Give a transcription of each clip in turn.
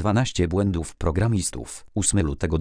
12 błędów programistów. 8 lutego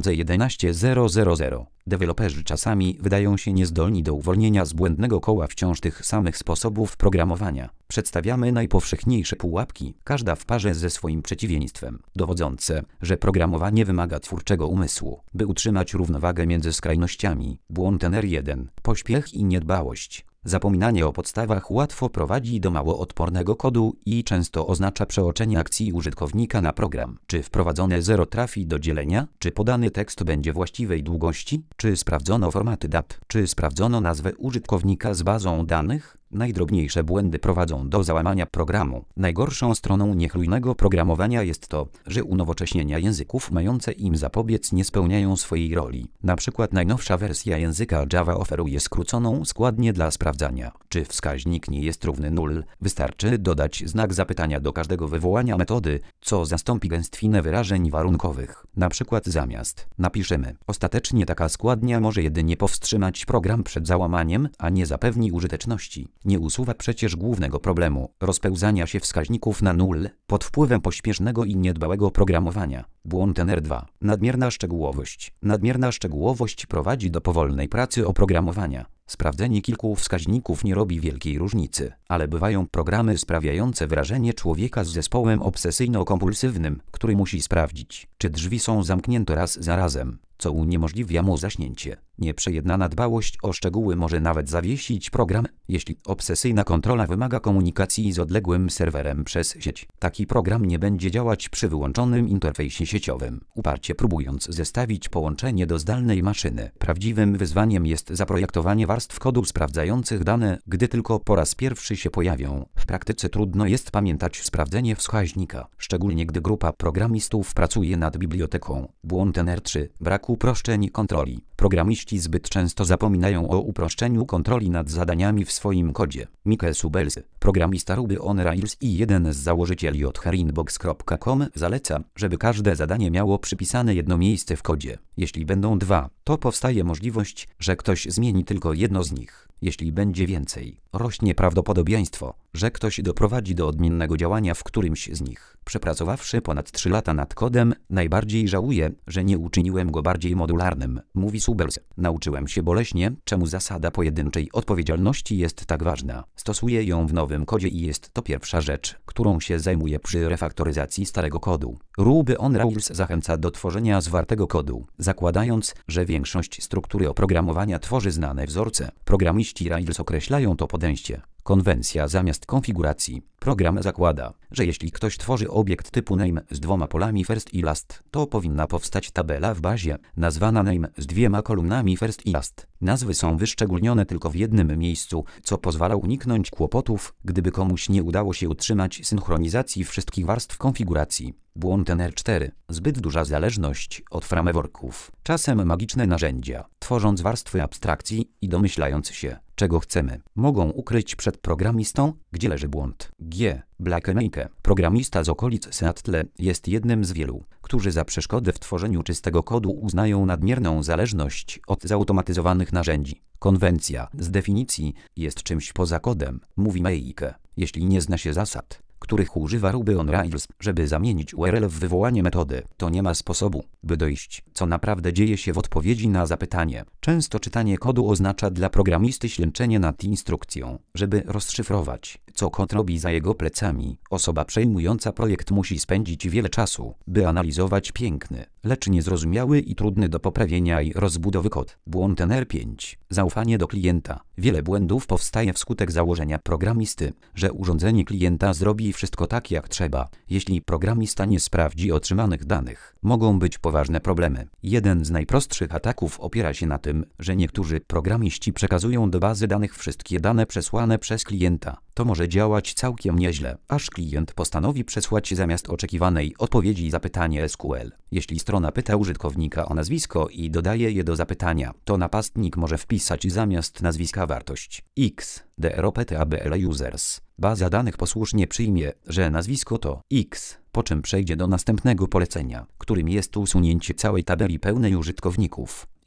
2011 000. Deweloperzy czasami wydają się niezdolni do uwolnienia z błędnego koła wciąż tych samych sposobów programowania. Przedstawiamy najpowszechniejsze pułapki, każda w parze ze swoim przeciwieństwem, dowodzące, że programowanie wymaga twórczego umysłu, by utrzymać równowagę między skrajnościami. Błąd nr 1. Pośpiech i niedbałość. Zapominanie o podstawach łatwo prowadzi do mało odpornego kodu i często oznacza przeoczenie akcji użytkownika na program. Czy wprowadzone 0 trafi do dzielenia? Czy podany tekst będzie właściwej długości? Czy sprawdzono formaty dat? Czy sprawdzono nazwę użytkownika z bazą danych? Najdrobniejsze błędy prowadzą do załamania programu. Najgorszą stroną niechlujnego programowania jest to, że unowocześnienia języków mające im zapobiec nie spełniają swojej roli. Na przykład najnowsza wersja języka Java oferuje skróconą składnię dla sprawdzania, czy wskaźnik nie jest równy 0. Wystarczy dodać znak zapytania do każdego wywołania metody, co zastąpi gęstwinę wyrażeń warunkowych. Na przykład zamiast napiszemy. Ostatecznie taka składnia może jedynie powstrzymać program przed załamaniem, a nie zapewni użyteczności. Nie usuwa przecież głównego problemu rozpełzania się wskaźników na 0 pod wpływem pośpiesznego i niedbałego programowania. Błąd nr 2. Nadmierna szczegółowość. Nadmierna szczegółowość prowadzi do powolnej pracy oprogramowania. Sprawdzenie kilku wskaźników nie robi wielkiej różnicy, ale bywają programy sprawiające wrażenie człowieka z zespołem obsesyjno-kompulsywnym, który musi sprawdzić, czy drzwi są zamknięte raz za razem, co uniemożliwia mu zaśnięcie. Nieprzejednana dbałość o szczegóły może nawet zawiesić program, jeśli obsesyjna kontrola wymaga komunikacji z odległym serwerem przez sieć. Taki program nie będzie działać przy wyłączonym interfejsie sieciowym, uparcie próbując zestawić połączenie do zdalnej maszyny. Prawdziwym wyzwaniem jest zaprojektowanie warstw kodu sprawdzających dane, gdy tylko po raz pierwszy się pojawią. W praktyce trudno jest pamiętać sprawdzenie wskaźnika, szczególnie gdy grupa programistów pracuje nad biblioteką. Błąd nr 3. Brak uproszczeń kontroli. Programiści zbyt często zapominają o uproszczeniu kontroli nad zadaniami w swoim kodzie. Mike Subels, programista Ruby on Rails i jeden z założycieli od Herinbox.com zaleca, żeby każde zadanie miało przypisane jedno miejsce w kodzie. Jeśli będą dwa, to powstaje możliwość, że ktoś zmieni tylko jedno z nich. Jeśli będzie więcej, rośnie prawdopodobieństwo, że ktoś doprowadzi do odmiennego działania w którymś z nich. Przepracowawszy ponad 3 lata nad kodem, najbardziej żałuję, że nie uczyniłem go bardziej modularnym, mówi Subels. Nauczyłem się boleśnie, czemu zasada pojedynczej odpowiedzialności jest tak ważna. Stosuję ją w nowym kodzie i jest to pierwsza rzecz, którą się zajmuję przy refaktoryzacji starego kodu. Ruby on Rails zachęca do tworzenia zwartego kodu, zakładając, że większość struktury oprogramowania tworzy znane wzorce. Programiści Rails określają to podejście konwencja zamiast konfiguracji. Program zakłada, że jeśli ktoś tworzy obiekt typu name z 2 polami first i last, to powinna powstać tabela w bazie, nazwana name z 2 kolumnami first i last. Nazwy są wyszczególnione tylko w jednym miejscu, co pozwala uniknąć kłopotów, gdyby komuś nie udało się utrzymać synchronizacji wszystkich warstw konfiguracji. Błąd nr 4. Zbyt duża zależność od frameworków. Czasem magiczne narzędzia, tworząc warstwy abstrakcji i domyślając się, czego chcemy, mogą ukryć przed programistą, gdzie leży błąd. G. Blackmake, programista z okolic Seattle, jest jednym z wielu, którzy za przeszkodę w tworzeniu czystego kodu uznają nadmierną zależność od zautomatyzowanych narzędzi. Konwencja, z definicji, jest czymś poza kodem, mówi Meike, jeśli nie zna się zasad, których używa Ruby on Rails, żeby zamienić URL w wywołanie metody, to nie ma sposobu, by dojść, co naprawdę dzieje się w odpowiedzi na zapytanie. Często czytanie kodu oznacza dla programisty ślęczenie nad instrukcją, żeby rozszyfrować, co kod robi za jego plecami. Osoba przejmująca projekt musi spędzić wiele czasu, by analizować piękny, lecz niezrozumiały i trudny do poprawienia i rozbudowy kod. Błąd nr 5. Zaufanie do klienta. Wiele błędów powstaje wskutek założenia programisty, że urządzenie klienta zrobi wszystko tak jak trzeba. Jeśli programista nie sprawdzi otrzymanych danych, mogą być poważne problemy. Jeden z najprostszych ataków opiera się na tym, że niektórzy programiści przekazują do bazy danych wszystkie dane przesłane przez klienta. To może działać całkiem nieźle, aż klient postanowi przesłać zamiast oczekiwanej odpowiedzi zapytanie SQL. Jeśli strona pyta użytkownika o nazwisko i dodaje je do zapytania, to napastnik może wpisać zamiast nazwiska wartość X. DROPTABL users. Baza danych posłusznie przyjmie, że nazwisko to X, po czym przejdzie do następnego polecenia, którym jest usunięcie całej tabeli pełnej użytkowników.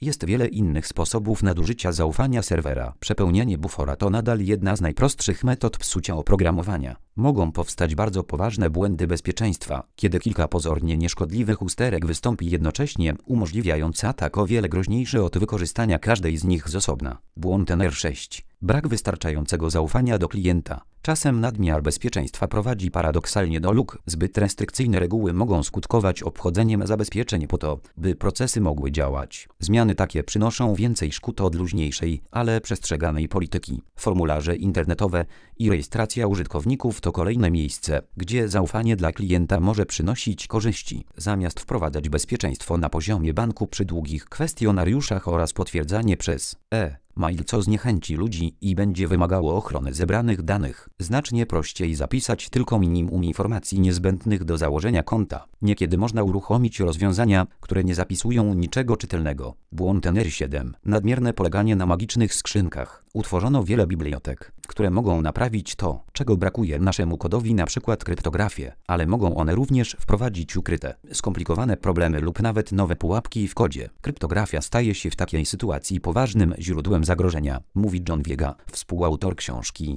Jest wiele innych sposobów nadużycia zaufania serwera. Przepełnienie bufora to nadal jedna z najprostszych metod psucia oprogramowania. Mogą powstać bardzo poważne błędy bezpieczeństwa, kiedy kilka pozornie nieszkodliwych usterek wystąpi jednocześnie, umożliwiając atak o wiele groźniejszy od wykorzystania każdej z nich z osobna. Błąd NR6. Brak wystarczającego zaufania do klienta. Czasem nadmiar bezpieczeństwa prowadzi paradoksalnie do luk. Zbyt restrykcyjne reguły mogą skutkować obchodzeniem zabezpieczeń po to, by procesy mogły działać. Zmiany takie przynoszą więcej szkód od luźniejszej, ale przestrzeganej polityki. Formularze internetowe i rejestracja użytkowników to kolejne miejsce, gdzie zaufanie dla klienta może przynosić korzyści. Zamiast wprowadzać bezpieczeństwo na poziomie banku przy długich kwestionariuszach oraz potwierdzanie przez mail, co zniechęci ludzi i będzie wymagało ochrony zebranych danych. Znacznie prościej zapisać tylko minimum informacji niezbędnych do założenia konta. Niekiedy można uruchomić rozwiązania, które nie zapisują niczego czytelnego. Błąd NR7. Nadmierne poleganie na magicznych skrzynkach. Utworzono wiele bibliotek, które mogą naprawić to, czego brakuje naszemu kodowi, np. kryptografię, ale mogą one również wprowadzić ukryte, skomplikowane problemy lub nawet nowe pułapki w kodzie. Kryptografia staje się w takiej sytuacji poważnym źródłem zagrożenia, mówi John Viega, współautor książki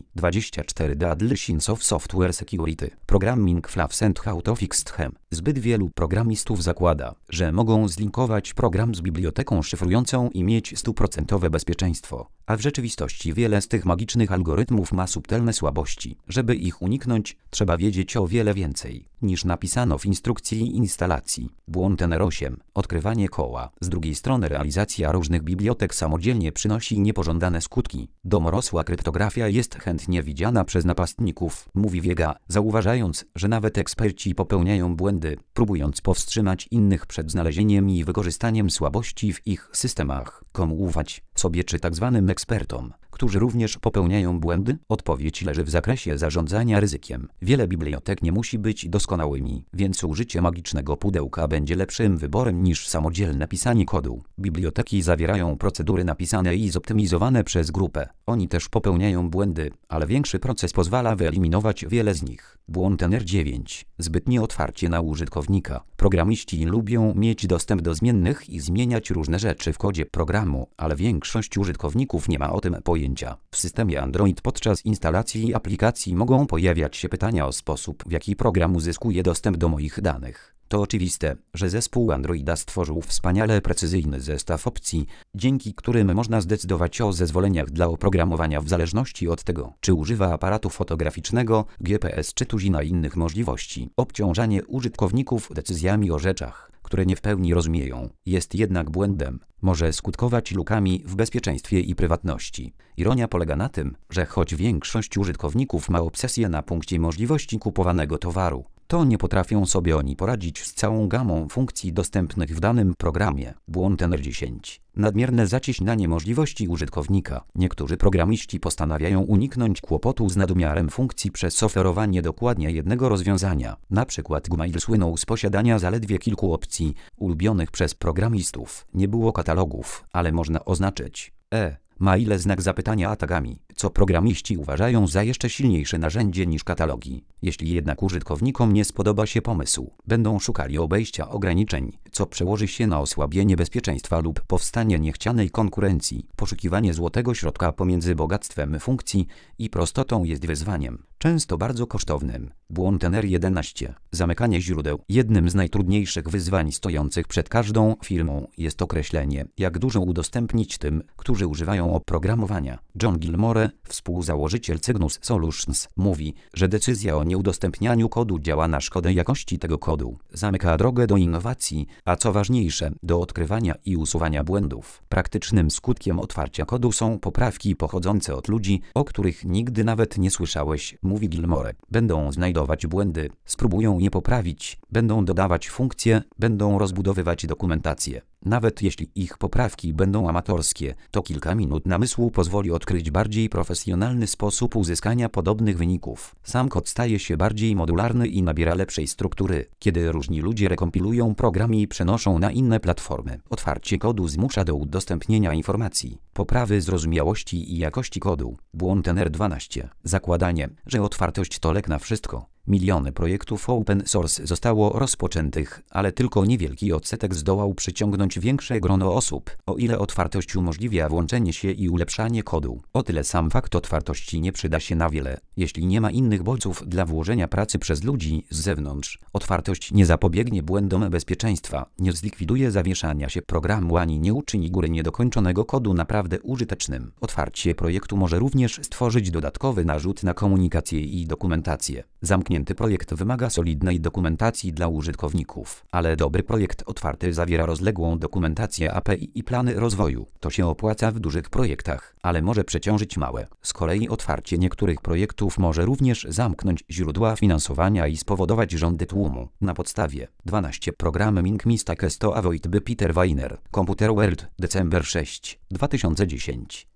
24 Definitions of Software Security, Programming Flaws and How to Fix Them. Zbyt wielu programistów zakłada, że mogą zlinkować program z biblioteką szyfrującą i mieć 100% bezpieczeństwo, a w rzeczywistości wiele z tych magicznych algorytmów ma subtelne słabości. Żeby ich uniknąć, trzeba wiedzieć o wiele więcej, niż napisano w instrukcji instalacji. Błąd NR8. Odkrywanie koła. Z drugiej strony realizacja różnych bibliotek samodzielnie przynosi niepożądane skutki. Domorosła kryptografia jest chętnie widziana przez napastników, mówi Viega, zauważając, że nawet eksperci popełniają błędy, próbując powstrzymać innych przed znalezieniem i wykorzystaniem słabości w ich systemach. Komu ufać? Sobie czy tzw. ekspertom, którzy również popełniają błędy? Odpowiedź leży w zakresie zarządzania ryzykiem. Wiele bibliotek nie musi być doskonałymi, więc użycie magicznego pudełka będzie lepszym wyborem niż samodzielne pisanie kodu. Biblioteki zawierają procedury napisane i zoptymizowane przez grupę. Oni też popełniają błędy, ale większy proces pozwala wyeliminować wiele z nich. Błąd NR9. Zbytnie otwarcie na użytkownika. Programiści lubią mieć dostęp do zmiennych i zmieniać różne rzeczy w kodzie programu, ale większość użytkowników nie ma o tym pojęcia. W systemie Android podczas instalacji aplikacji mogą pojawiać się pytania o sposób, w jaki program uzyskuje dostęp do moich danych. To oczywiste, że zespół Androida stworzył wspaniale precyzyjny zestaw opcji, dzięki którym można zdecydować o zezwoleniach dla oprogramowania w zależności od tego, czy używa aparatu fotograficznego, GPS czy tuzina innych możliwości. Obciążanie użytkowników decyzjami o rzeczach, które nie w pełni rozumieją, jest jednak błędem. Może skutkować lukami w bezpieczeństwie i prywatności. Ironia polega na tym, że choć większość użytkowników ma obsesję na punkcie możliwości kupowanego towaru, to nie potrafią sobie oni poradzić z całą gamą funkcji dostępnych w danym programie. Błąd NR10. Nadmierne zacieśnianie możliwości użytkownika. Niektórzy programiści postanawiają uniknąć kłopotu z nadmiarem funkcji przez oferowanie dokładnie jednego rozwiązania. Na przykład Gmail słynął z posiadania zaledwie kilku opcji, ulubionych przez programistów. Nie było katalogów, ale można oznaczyć maile znak zapytania tagami, co programiści uważają za jeszcze silniejsze narzędzie niż katalogi. Jeśli jednak użytkownikom nie spodoba się pomysł, będą szukali obejścia ograniczeń, co przełoży się na osłabienie bezpieczeństwa lub powstanie niechcianej konkurencji. Poszukiwanie złotego środka pomiędzy bogactwem funkcji i prostotą jest wyzwaniem, często bardzo kosztownym. Błąd NR11. Zamykanie źródeł. Jednym z najtrudniejszych wyzwań stojących przed każdą firmą jest określenie, jak dużo udostępnić tym, którzy używają oprogramowania. John Gilmore, współzałożyciel Cygnus Solutions, mówi, że decyzja o nieudostępnianiu kodu działa na szkodę jakości tego kodu. Zamyka drogę do innowacji, a co ważniejsze, do odkrywania i usuwania błędów. Praktycznym skutkiem otwarcia kodu są poprawki pochodzące od ludzi, o których nigdy nawet nie słyszałeś, mówi Gilmore. Będą znajdować błędy, spróbują je poprawić, będą dodawać funkcje, będą rozbudowywać dokumentację. Nawet jeśli ich poprawki będą amatorskie, to kilka minut namysłu pozwoli odkryć bardziej profesjonalny sposób uzyskania podobnych wyników. Sam kod staje się bardziej modularny i nabiera lepszej struktury, kiedy różni ludzie rekompilują programy i przenoszą na inne platformy. Otwarcie kodu zmusza do udostępnienia informacji, poprawy zrozumiałości i jakości kodu. Błąd NR12. Zakładanie, że otwartość to lek na wszystko, Miliony projektów open source zostało rozpoczętych, ale tylko niewielki odsetek zdołał przyciągnąć większe grono osób, o ile otwartość umożliwia włączenie się i ulepszanie kodu. O tyle sam fakt otwartości nie przyda się na wiele, jeśli nie ma innych bodźców dla włożenia pracy przez ludzi z zewnątrz. Otwartość nie zapobiegnie błędom bezpieczeństwa, nie zlikwiduje zawieszania się programu ani nie uczyni góry niedokończonego kodu naprawdę użytecznym. Otwarcie projektu może również stworzyć dodatkowy narzut na komunikację i dokumentację. Zamknięty projekt wymaga solidnej dokumentacji dla użytkowników, ale dobry projekt otwarty zawiera rozległą dokumentację API i plany rozwoju. To się opłaca w dużych projektach, ale może przeciążyć małe. Z kolei otwarcie niektórych projektów może również zamknąć źródła finansowania i spowodować rządy tłumu. Na podstawie 12 Programming Mistakes to Avoid by Peter Weiner, Computer World, December 6, 2010.